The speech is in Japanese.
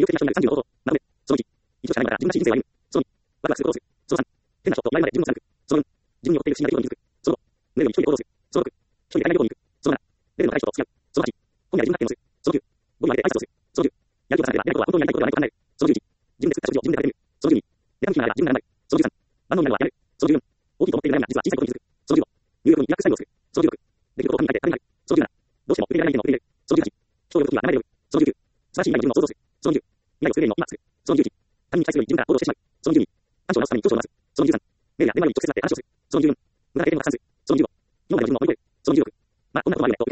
的な人になる30のこと。なので、その1、一度しかないから自分が人生を歩む。その2、ワクワクすることをする。その3、変な人と前まで自分を貫く。その4、自分に追っている不思議な出来事に気づく。その5、寝るより一人で行動する。その6、一人で海外旅行に行く。その7、レベルの高い人と付き合う。その8、本や自分発見をする。その9、語にあえて挨拶をする。その10、やる気を重ねればやることは本当にやりたいことではないと考える。その11、自分で作った食事を自分で食べてみる。その12、値段が気になれば自分が頑張る。その13、万能になるはやめる。その14、大きいと思っている悩みが実は小さいことに気づく。その15、入学後にリラックスタイムをする。その16、できることを紙に書いて紙になる。その17、どうしても受け入れられない意見を受け入れる。その18、人を呼ぶときは名前で呼ぶ。その19、素晴らしい未来の自分を想像する。その20、未来を作れるように今する。その21、他人に期待するより自分から行動してしまう。その22、短所を直すために長所を直す。その23、メールや電話に直接会って話をする。その24、無駄な経験を拡散する。その25、今までの自分を追い越える。その26、まあこんなこともあるよねと